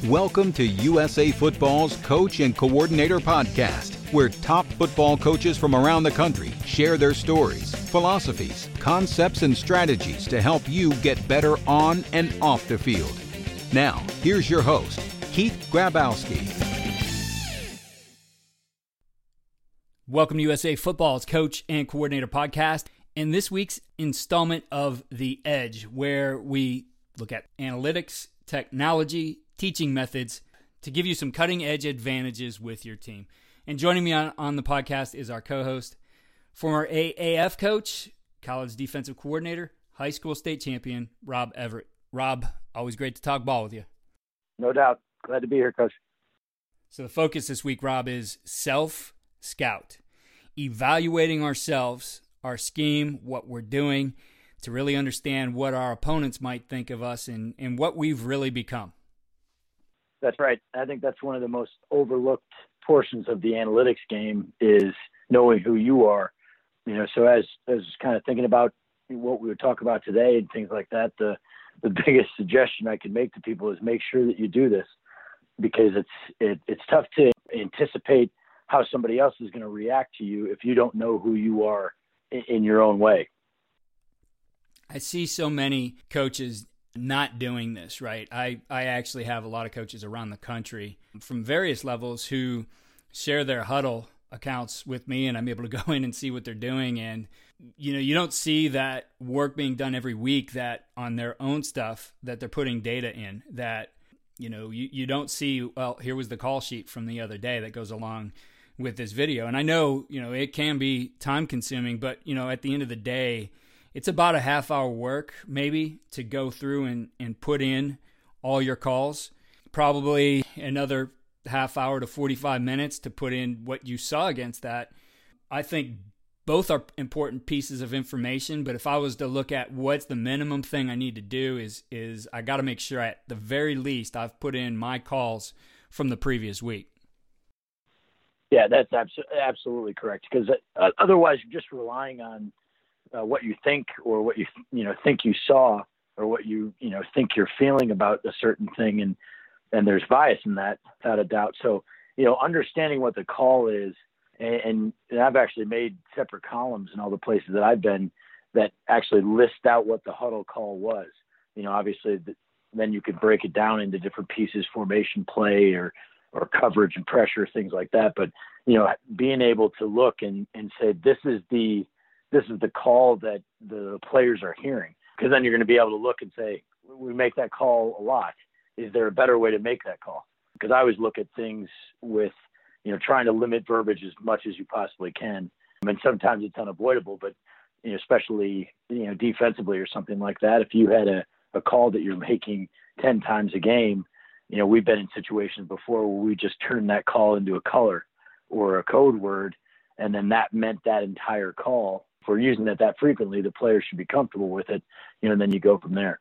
Welcome to USA Football's Coach and Coordinator Podcast, where top football coaches from around the country share their stories, philosophies, concepts, and strategies to help you get better on and off the field. Now, here's your host, Keith Grabowski. Welcome to USA Football's Coach and Coordinator Podcast, and this week's installment of The Edge, where we look at analytics, technology, teaching methods to give you some cutting-edge advantages with your team. And joining me on the podcast is our co-host, former AAF coach, college defensive coordinator, high school state champion, Rob Everett. Rob, always great to talk ball with you. No doubt. Glad to be here, Coach. So the focus this week, Rob, is self-scout, evaluating ourselves, our scheme, what we're doing, to really understand what our opponents might think of us and what we've really become. That's right. I think that's one of the most overlooked portions of the analytics game is knowing who you are. You know, so as kind of thinking about what we would talk about today and things like that, the biggest suggestion I can make to people is make sure that you do this, because it's tough to anticipate how somebody else is going to react to you if you don't know who you are in your own way. I see so many coaches not doing this, right? I actually have a lot of coaches around the country from various levels who share their huddle accounts with me, and I'm able to go in and see what they're doing. And, you know, you don't see that work being done every week, that on their own stuff that they're putting data in, that, you know, you don't see, well, here was the call sheet from the other day that goes along with this video. And I know, you know, it can be time consuming, but, you know, at the end of the day, it's about a half-hour work, maybe, to go through and put in all your calls. Probably another half hour to 45 minutes to put in what you saw against that. I think both are important pieces of information, but if I was to look at what's the minimum thing I need to do is I got to make sure at the very least I've put in my calls from the previous week. Yeah, that's absolutely correct, because otherwise you're just relying on what you think, or what you think you saw, or what you think you're feeling about a certain thing, and there's bias in that, without a doubt. So, you know, understanding what the call is, and I've actually made separate columns in all the places that I've been that actually list out what the huddle call was. You know, obviously then you could break it down into different pieces, formation, play, or coverage and pressure, things like that. But, you know, being able to look and say, this is the call that the players are hearing, because then you're going to be able to look and say, we make that call a lot. Is there a better way to make that call? Because I always look at things with, you know, trying to limit verbiage as much as you possibly can. I mean, sometimes it's unavoidable, but, you know, especially, you know, defensively or something like that, if you had a call that you're making 10 times a game, you know, we've been in situations before where we just turned that call into a color or a code word, and then that meant that entire call. If we're using it that frequently, the players should be comfortable with it, you know, and then you go from there.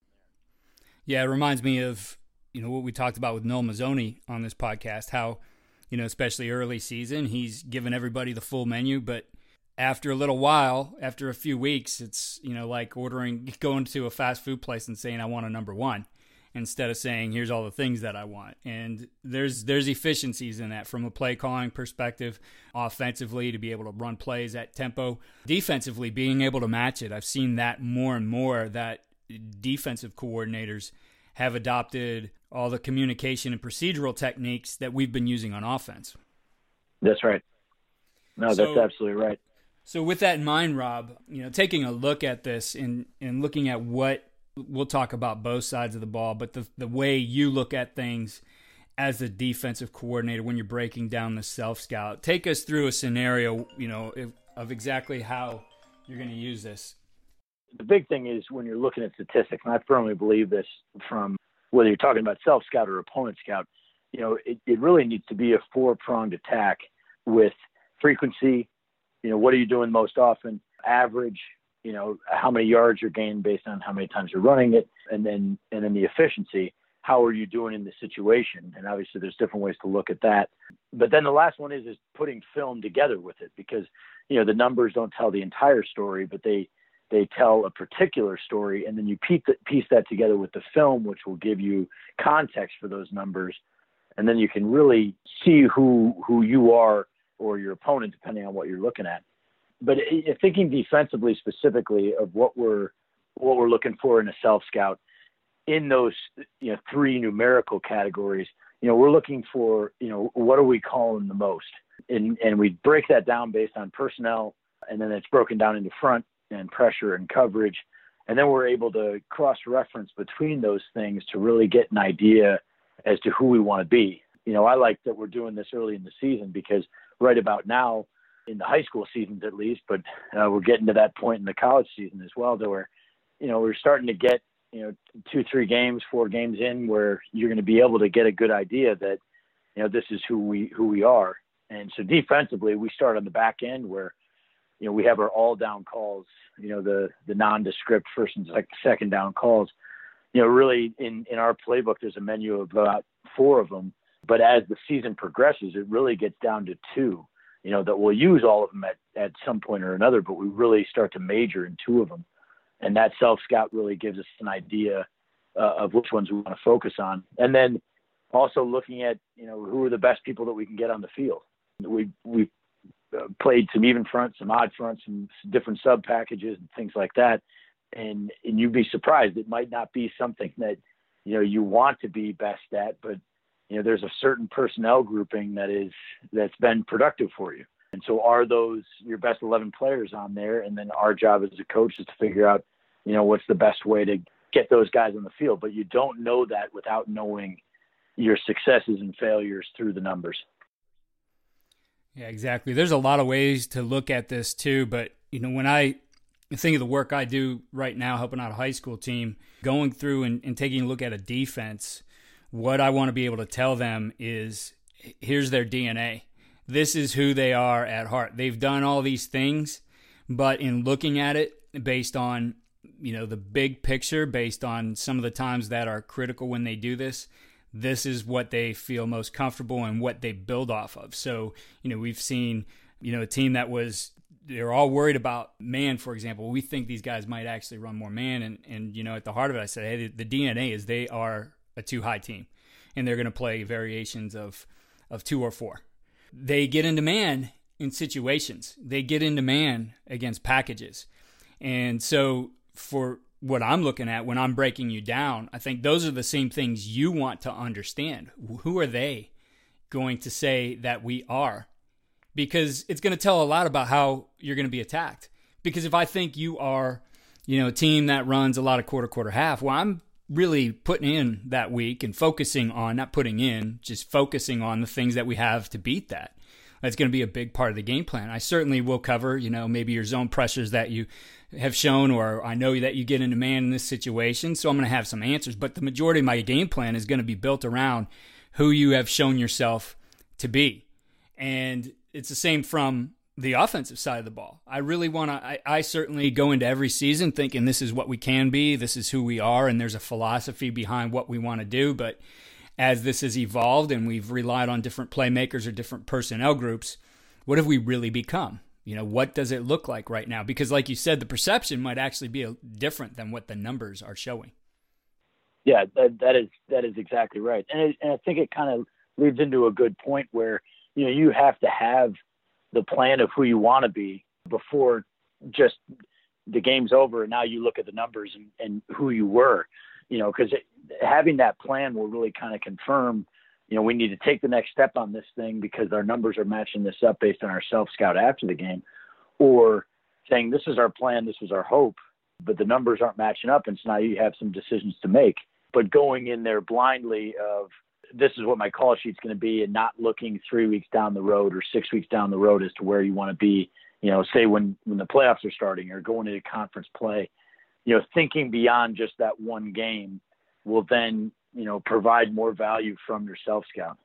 Yeah, it reminds me of, you know, what we talked about with Noel Mazzoni on this podcast, how, you know, especially early season, he's given everybody the full menu, but after a little while, after a few weeks, it's, you know, like going to a fast food place and saying, I want a number one, instead of saying, here's all the things that I want. And there's efficiencies in that from a play calling perspective, offensively to be able to run plays at tempo, defensively being able to match it. I've seen that more and more, that defensive coordinators have adopted all the communication and procedural techniques that we've been using on offense. That's right. No, that's absolutely right. So with that in mind, Rob, you know, taking a look at this and looking at what we'll talk about both sides of the ball, but the way you look at things as a defensive coordinator when you're breaking down the self-scout, take us through a scenario, you know, of exactly how you're going to use this. The big thing is when you're looking at statistics, and I firmly believe this from whether you're talking about self-scout or opponent scout, you know, it really needs to be a four-pronged attack with frequency, you know, what are you doing most often, average, you know, how many yards you're gaining based on how many times you're running it, and then the efficiency. How are you doing in the situation? And obviously there's different ways to look at that. But then the last one is putting film together with it, because, you know, the numbers don't tell the entire story, but they they tell a particular story, and then you piece that together with the film, which will give you context for those numbers, and then you can really see who you are or your opponent, depending on what you're looking at. But thinking defensively specifically of what we're looking for in a self-scout, in those three numerical categories, we're looking for what are we calling the most, and we break that down based on personnel, and then it's broken down into front and pressure and coverage, and then we're able to cross-reference between those things to really get an idea as to who we want to be. I like that we're doing this early in the season, because right about now, in the high school seasons at least, but we're getting to that point in the college season as well, to where we're starting to get 2, 3 games, 4 games in, where you're going to be able to get a good idea that this is who we are. And so defensively, we start on the back end where we have our all down calls, the nondescript first and second down calls. Really in our playbook, there's a menu of about 4 of them, but as the season progresses, it really gets down to 2. That we'll use all of them at some point or another, but we really start to major in 2 of them. And that self-scout really gives us an idea of which ones we want to focus on. And then also looking at, who are the best people that we can get on the field. We played some even front, some odd front, some different sub packages and things like that. And you'd be surprised. It might not be something that, you want to be best at, but there's a certain personnel grouping that's been productive for you. And so are those your best 11 players on there? And then our job as a coach is to figure out, what's the best way to get those guys on the field. But you don't know that without knowing your successes and failures through the numbers. Yeah, exactly. There's a lot of ways to look at this too. But, when I think of the work I do right now, helping out a high school team, going through and taking a look at a defense, what I want to be able to tell them is, here's their DNA. This is who they are at heart. They've done all these things, but in looking at it based on, the big picture, based on some of the times that are critical when they do this, this is what they feel most comfortable and what they build off of. So, we've seen, a team that they're all worried about man, for example. We think these guys might actually run more man. And at the heart of it, I said, hey, the DNA is they are a 2-high team, and they're going to play variations of 2 or 4. They get into man in situations. They get into man against packages. And so for what I'm looking at when I'm breaking you down, I think those are the same things you want to understand. Who are they going to say that we are? Because it's going to tell a lot about how you're going to be attacked. Because if I think you are, a team that runs a lot of quarter, half, well, I'm really putting in that week and focusing on, not putting in, just focusing on the things that we have to beat that. That's going to be a big part of the game plan. I certainly will cover, maybe your zone pressures that you have shown, or I know that you get into man in this situation, so I'm going to have some answers. But the majority of my game plan is going to be built around who you have shown yourself to be. And it's the same from the offensive side of the ball. I really want to, I certainly go into every season thinking this is what we can be, this is who we are, and there's a philosophy behind what we want to do. But as this has evolved and we've relied on different playmakers or different personnel groups, what have we really become? What does it look like right now? Because like you said, the perception might actually be different than what the numbers are showing. Yeah, that is exactly right. And I think it kind of leads into a good point where, you have to have the plan of who you want to be before just the game's over and now you look at the numbers and who you were, because having that plan will really kind of confirm, we need to take the next step on this thing because our numbers are matching this up based on our self-scout after the game, or saying this is our plan, this is our hope, but the numbers aren't matching up, and so now you have some decisions to make. But going in there blindly of this is what my call sheet's going to be, and not looking 3 weeks down the road or 6 weeks down the road as to where you want to be, say when the playoffs are starting or going into conference play, thinking beyond just that one game will then, provide more value from your self-scout.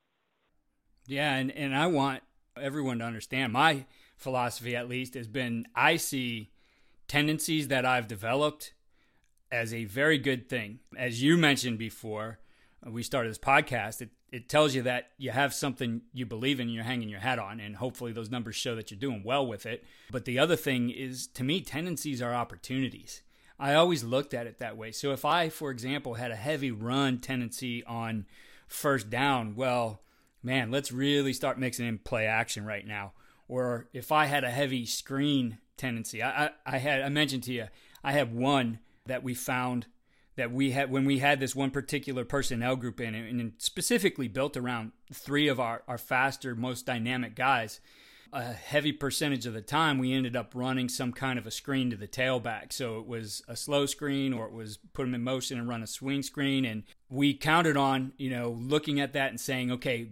Yeah, and I want everyone to understand, my philosophy at least has been, I see tendencies that I've developed as a very good thing. As you mentioned before, we started this podcast, it tells you that you have something you believe in, you're hanging your hat on, and hopefully those numbers show that you're doing well with it. But the other thing is, to me, tendencies are opportunities. I always looked at it that way. So if I, for example, had a heavy run tendency on first down, well, man, let's really start mixing in play action right now. Or if I had a heavy screen tendency, I mentioned to you, I have one that we found that we had when we had this one particular personnel group in, and specifically built around 3 of our faster, most dynamic guys. A heavy percentage of the time, we ended up running some kind of a screen to the tailback. So it was a slow screen, or it was put them in motion and run a swing screen. And we counted on, looking at that and saying, okay,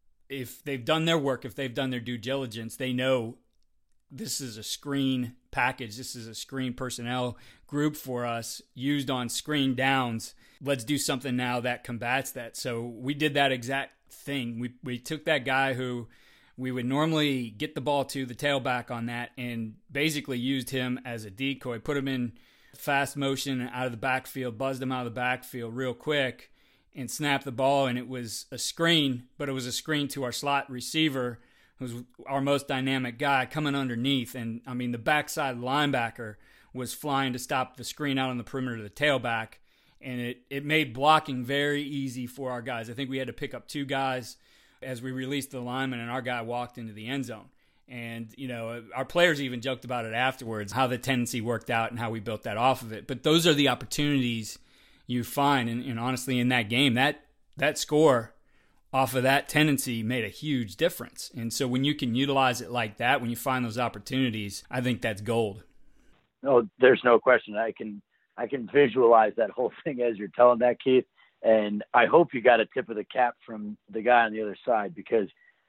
if they've done their work, if they've done their due diligence, they know this is a screen package. This is a screen personnel group for us used on screen downs. Let's do something now that combats that. So we did that exact thing. We took that guy who we would normally get the ball to the tailback on that, and basically used him as a decoy, put him in fast motion out of the backfield, buzzed him out of the backfield real quick, and snapped the ball. And it was a screen, but it was a screen to our slot receiver, who's our most dynamic guy, coming underneath. And I mean, the backside linebacker was flying to stop the screen out on the perimeter of the tailback, and it made blocking very easy for our guys. I think we had to pick up 2 guys as we released the lineman, and our guy walked into the end zone. And, our players even joked about it afterwards, how the tendency worked out and how we built that off of it. But those are the opportunities you find. And honestly, in that game, that score off of that tendency made a huge difference. And so when you can utilize it like that, when you find those opportunities, I think that's gold. No, there's no question. I can visualize that whole thing as you're telling that, Keith. And I hope you got a tip of the cap from the guy on the other side, because,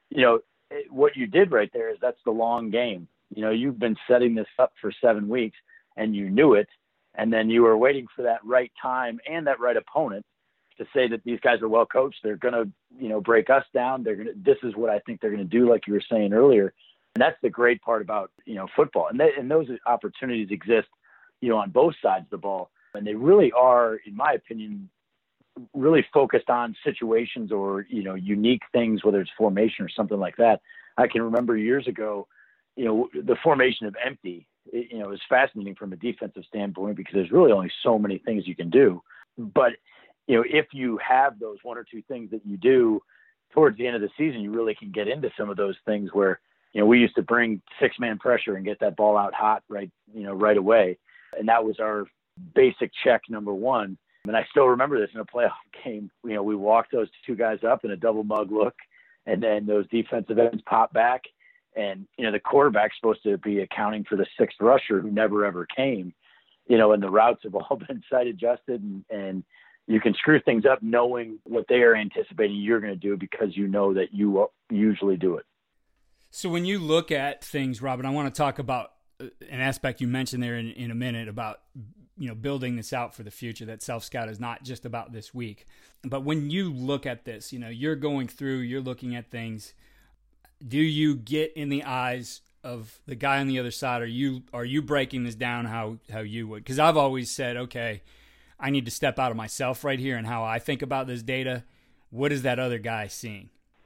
what you did right there is that's the long game. You've been setting this up for 7 weeks, and you knew it. And then you were waiting for that right time and that right opponent to say that these guys are well coached. They're going to, break us down. This is what I think they're going to do, like you were saying earlier. And that's the great part about, football. And those opportunities exist, on both sides of the ball. And they really are, in my opinion, really focused on situations or, unique things, whether it's formation or something like that. I can remember years ago, the formation of empty, it was fascinating from a defensive standpoint, because there's really only so many things you can do. But, if you have those 1 or 2 things that you do towards the end of the season, you really can get into some of those things where, we used to bring 6-man pressure and get that ball out hot right away. And that was our basic check number 1. And I still remember this in a playoff game. We walked those 2 guys up in a double mug look, and then those defensive ends pop back. And, the quarterback's supposed to be accounting for the 6th rusher who never, ever came, and the routes have all been sight adjusted, and you can screw things up knowing what they are anticipating you're going to do, because you know that you usually do it. So when you look at things, Robin, I want to talk about an aspect you mentioned there in a minute about building this out for the future, that self-scout is not just about this week. But when you look at this, you're going through, you're looking at things. Do you get in the eyes of the guy on the other side? Are you breaking this down how you would? Because I've always said, okay, I need to step out of myself right here and how I think about this data. What is that other guy seeing?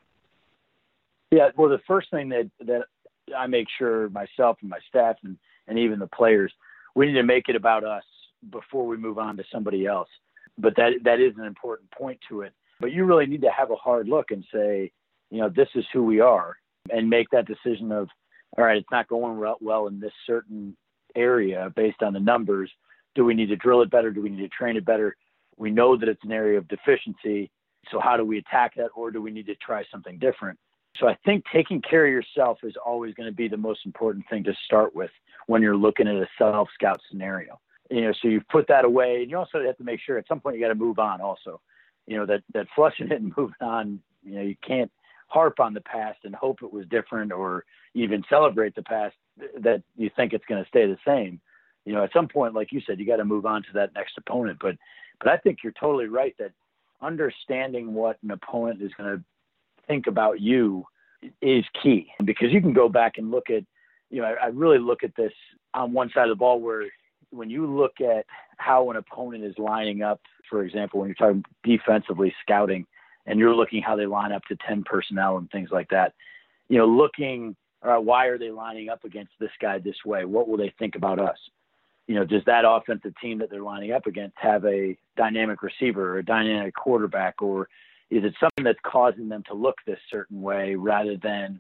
Yeah, well, the first thing that I make sure myself and my staff and even the players, we need to make it about us before we move on to somebody else. But that is an important point to it. But you really need to have a hard look and say, this is who we are, and make that decision of, all right, it's not going well in this certain area based on the numbers. Do we need to drill it better? Do we need to train it better? We know that it's an area of deficiency. So how do we attack that? Or do we need to try something different? So I think taking care of yourself is always going to be the most important thing to start with when you're looking at a self-scout scenario. So you put that away, and you also have to make sure at some point you got to move on also. That flushing it and moving on, you can't harp on the past and hope it was different, or even celebrate the past that you think it's going to stay the same. At some point, like you said, you got to move on to that next opponent. But I think you're totally right that understanding what an opponent is going to think about you is key, because you can go back and look at, I really look at this on one side of the ball where when you look at how an opponent is lining up, for example, when you're talking defensively scouting and you're looking how they line up to 10 personnel and things like that, looking, all right, why are they lining up against this guy this way? What will they think about us? Does that offensive team that they're lining up against have a dynamic receiver or a dynamic quarterback, or is it something that's causing them to look this certain way rather than,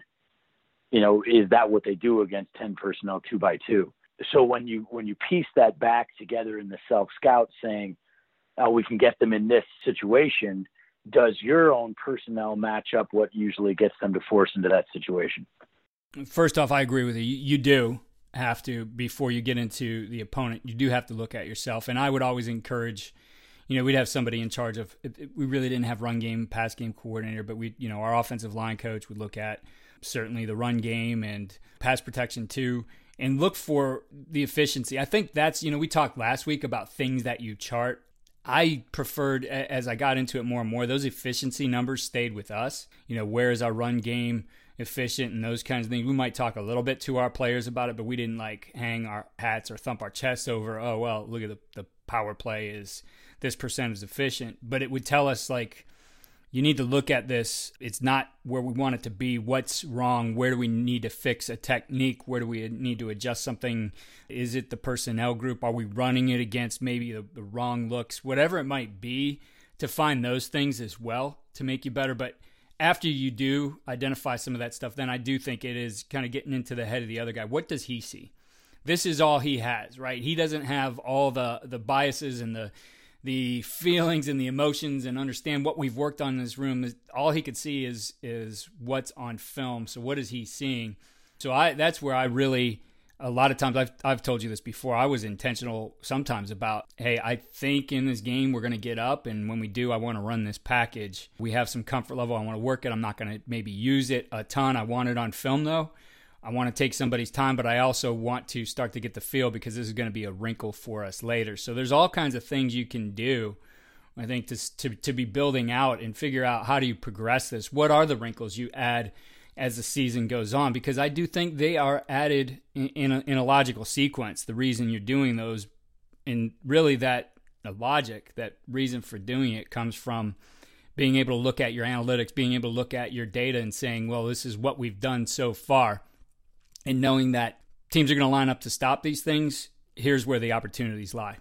is that what they do against 10 personnel 2x2? So when you piece that back together in the self-scout saying, oh, we can get them in this situation, does your own personnel match up what usually gets them to force into that situation? First off, I agree with you. You do have to, before you get into the opponent, you do have to look at yourself. And I would always encourage, we'd have somebody in charge of, we really didn't have run game, pass game coordinator, but our offensive line coach would look at certainly the run game and pass protection too, and look for the efficiency. I think that's, we talked last week about things that you chart. I preferred, as I got into it more and more, those efficiency numbers stayed with us. Where is our run game efficient and those kinds of things. We might talk a little bit to our players about it, but we didn't hang our hats or thump our chests over, oh, well, look at the power play is this percent is efficient. But it would tell us you need to look at this. It's not where we want it to be. What's wrong? Where do we need to fix a technique? Where do we need to adjust something? Is it the personnel group? Are we running it against maybe the wrong looks? Whatever it might be, to find those things as well to make you better. But after you do identify some of that stuff, then I do think it is kind of getting into the head of the other guy. What does he see? This is all he has, right? He doesn't have all the biases and the feelings and the emotions and understand what we've worked on in this room. All he could see is what's on film. So what is he seeing? So that's where I really, a lot of times, I've told you this before, I was intentional sometimes about, hey, I think in this game we're going to get up, and when we do, I want to run this package. We have some comfort level. I want to work it. I'm not going to maybe use it a ton. I want it on film, though. I want to take somebody's time, but I also want to start to get the feel because this is going to be a wrinkle for us later. So there's all kinds of things you can do, I think, to be building out and figure out how do you progress this. What are the wrinkles you add as the season goes on? Because I do think they are added in a logical sequence. The reason you're doing those, and really that logic, that reason for doing it comes from being able to look at your analytics, being able to look at your data and saying, well, this is what we've done so far. And knowing that teams are going to line up to stop these things, here's where the opportunities lie.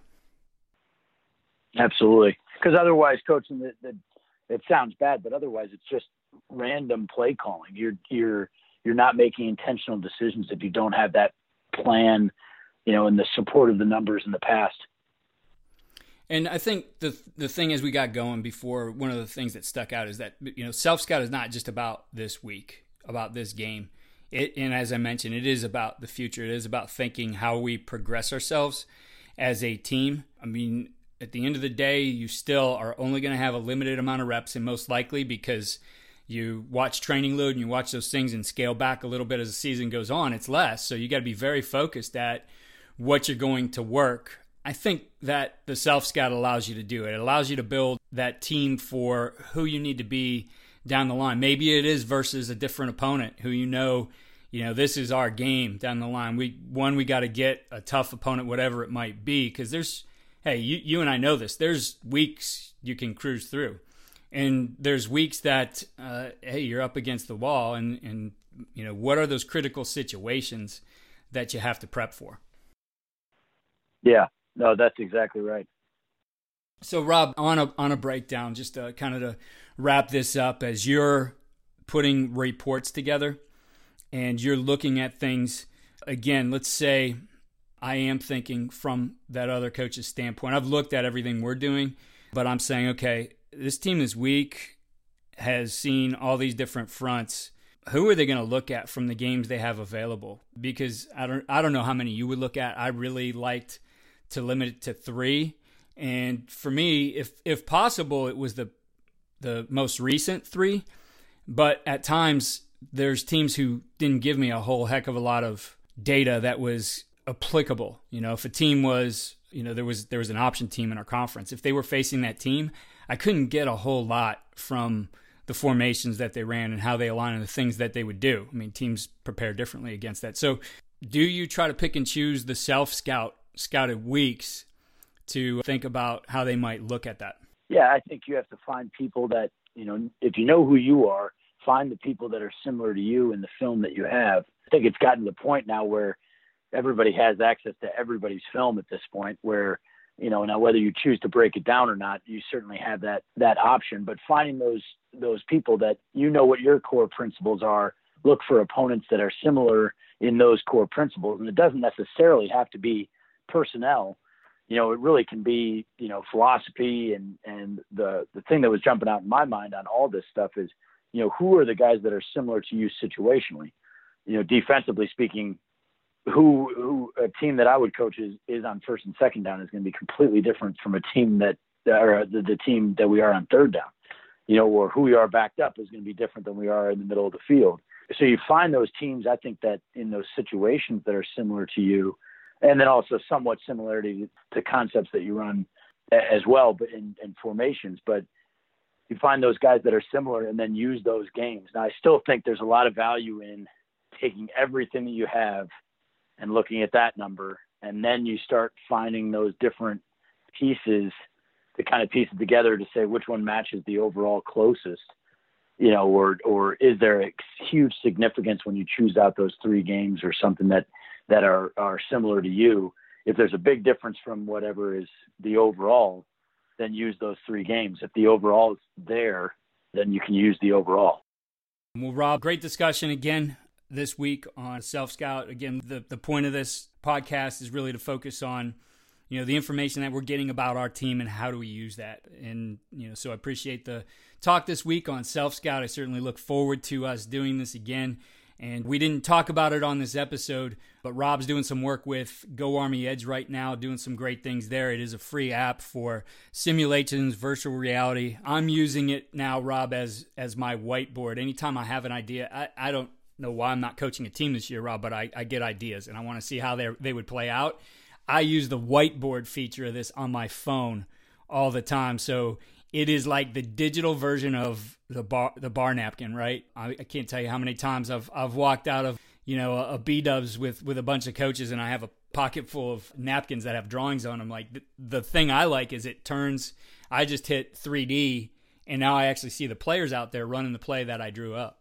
Absolutely. Because otherwise, Coach, it sounds bad, but otherwise it's just random play calling. You're not making intentional decisions if you don't have that plan, and the support of the numbers in the past. And I think the thing as we got going before, one of the things that stuck out is that, self-scout is not just about this week, about this game. And as I mentioned, it is about the future. It is about thinking how we progress ourselves as a team. I mean, at the end of the day, you still are only going to have a limited amount of reps, and most likely because you watch training load and you watch those things and scale back a little bit as the season goes on, it's less. So you got to be very focused at what you're going to work. I think that the self-scout allows you to do it. It allows you to build that team for who you need to be down the line. Maybe it is versus a different opponent who this is our game down the line. We got to get a tough opponent, whatever it might be, because you and I know this. There's weeks you can cruise through, and there's weeks that you're up against the wall, and what are those critical situations that you have to prep for? Yeah, no, that's exactly right. So Rob, on a breakdown, just kind of to wrap this up, as you're putting reports together and you're looking at things, again, let's say I am thinking from that other coach's standpoint. I've looked at everything we're doing, but I'm saying, okay, this team this week has seen all these different fronts. Who are they going to look at from the games they have available? Because I don't know how many you would look at. I really liked to limit it to 3. And for me, if possible, it was the most recent 3. But at times, there's teams who didn't give me a whole heck of a lot of data that was applicable. If a team was, there was an option team in our conference. If they were facing that team, I couldn't get a whole lot from the formations that they ran and how they align and the things that they would do. I mean, teams prepare differently against that. So do you try to pick and choose the self-scout scouted weeks to think about how they might look at that? Yeah, I think you have to find people that, if you know who you are, find the people that are similar to you in the film that you have. I think it's gotten to the point now where everybody has access to everybody's film at this point where, now whether you choose to break it down or not, you certainly have that option. But finding those people that what your core principles are, look for opponents that are similar in those core principles. And it doesn't necessarily have to be personnel. It really can be, philosophy and the thing that was jumping out in my mind on all this stuff is, who are the guys that are similar to you situationally? Defensively speaking, who a team that I would coach is on first and second down is going to be completely different from a team or the team that we are on third down, or who we are backed up is going to be different than we are in the middle of the field. So you find those teams, I think, that in those situations that are similar to you, and then also somewhat similarity to concepts that you run as well, but in formations. But you find those guys that are similar and then use those games. Now, I still think there's a lot of value in taking everything that you have and looking at that number, and then you start finding those different pieces to kind of piece it together to say which one matches the overall closest, or is there a huge significance when you choose out those three games or something that are similar to you. If there's a big difference from whatever is the overall, then use those three games. If the overall is there, then you can use the overall. Well, Rob, great discussion again this week on Self Scout. Again, the point of this podcast is really to focus on, the information that we're getting about our team and how do we use that. And, so I appreciate the talk this week on Self Scout. I certainly look forward to us doing this again. And we didn't talk about it on this episode, but Rob's doing some work with Go Army Edge right now, doing some great things there. It is a free app for simulations, virtual reality. I'm using it now, Rob, as my whiteboard. Anytime I have an idea, I don't know why I'm not coaching a team this year, Rob, but I get ideas and I want to see how they would play out. I use the whiteboard feature of this on my phone all the time. So it is like the digital version of the bar napkin, right? I can't tell you how many times I've walked out of, a B-dubs with a bunch of coaches and I have a pocket full of napkins that have drawings on them. Like the thing I like is it turns, I just hit 3D and now I actually see the players out there running the play that I drew up.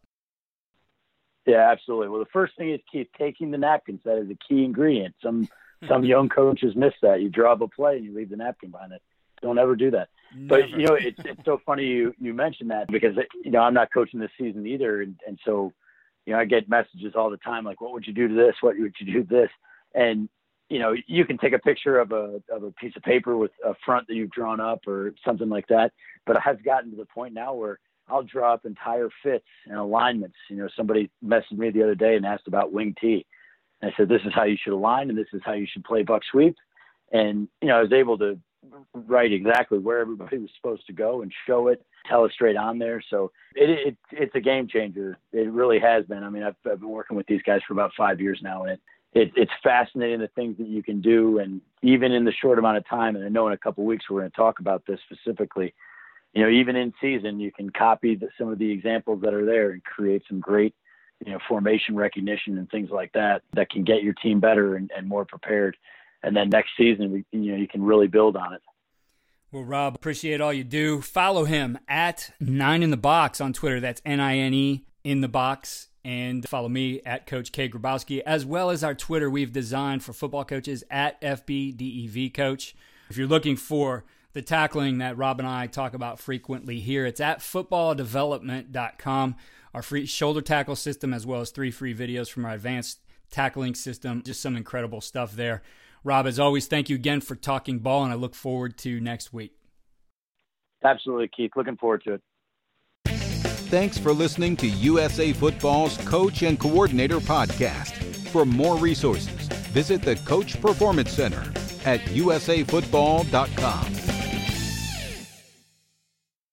Yeah, absolutely. Well, the first thing is taking the napkins. That is a key ingredient. Some young coaches miss that. You draw up a play and you leave the napkin behind it. Don't ever do that. Never. But, it's so funny you mentioned that because, I'm not coaching this season either. And so, I get messages all the time like, what would you do to this? What would you do to this? And, you can take a picture of a piece of paper with a front that you've drawn up or something like that. But I've gotten to the point now where I'll draw up entire fits and alignments. Somebody messaged me the other day and asked about wing T. And I said, this is how you should align and this is how you should play buck sweep. And, I was able to write exactly where everybody was supposed to go and show it, tell it straight on there. So it's a game changer. It really has been. I mean, I've been working with these guys for about 5 years now, and it's fascinating the things that you can do. And even in the short amount of time, and I know in a couple of weeks we're going to talk about this specifically, even in season, you can copy some of the examples that are there and create some great, formation recognition and things like that can get your team better and more prepared. And then next season, you can really build on it. Well, Rob, appreciate all you do. Follow him at 9inthebox on Twitter. That's NINE in the box. And follow me at Coach K. Grabowski, as well as our Twitter we've designed for football coaches at FBDEVCoach. If you're looking for the tackling that Rob and I talk about frequently here, it's at footballdevelopment.com. Our free shoulder tackle system, as well as 3 free videos from our advanced tackling system. Just some incredible stuff there. Rob, as always, thank you again for talking ball, and I look forward to next week. Absolutely, Keith. Looking forward to it. Thanks for listening to USA Football's Coach and Coordinator Podcast. For more resources, visit the Coach Performance Center at usafootball.com.